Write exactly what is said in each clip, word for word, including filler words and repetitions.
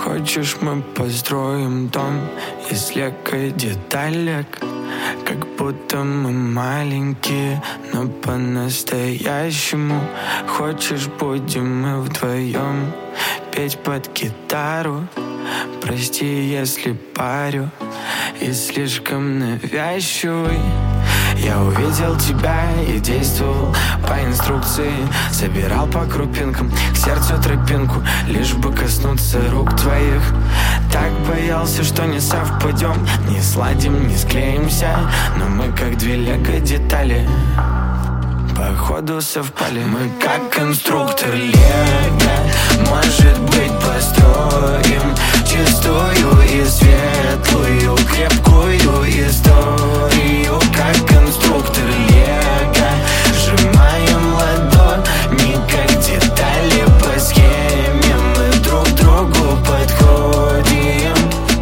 Хочешь, мы построим дом из лего деталек, как будто мы маленькие, но по-настоящему. Хочешь, будем мы вдвоем петь под гитару? Прости, если парю и слишком навязчивый. Я увидел тебя и действовал по инструкции. Собирал по крупинкам к сердцу тропинку, лишь бы коснуться рук твоих. Так боялся, что не совпадем, не сладим, не склеимся, но мы как две лего детали, походу совпали. Мы как конструктор лего, может быть, построим чистую и светлую, крепкую историю. Как конструктор лего, сжимаем ладони, как детали по схеме. Мы друг другу подходим.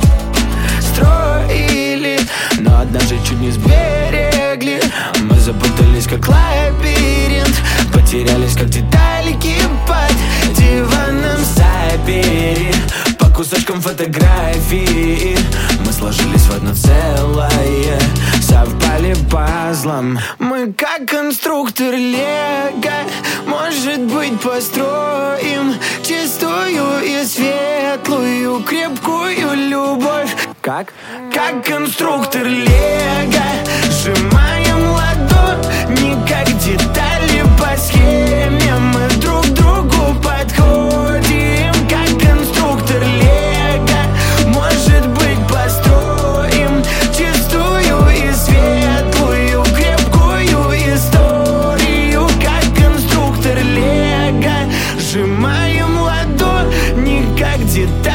Строили, но однажды чуть не сберегли. Мы запутались, как лабиринт, потерялись, как деталики под диваном. Забери по кусочкам фотографии, мы сложились в одно целое, совпали пазлом. Мы как конструктор лего, может быть, построим чистую и светлую, крепкую любовь. Как? Как конструктор лего, сжимаем ладони, как детали по схеме. Мы друг другу подходим. Как конструктор лего, может быть, построим чистую и светлую, крепкую историю. Как конструктор лего, сжимаем ладони, как детали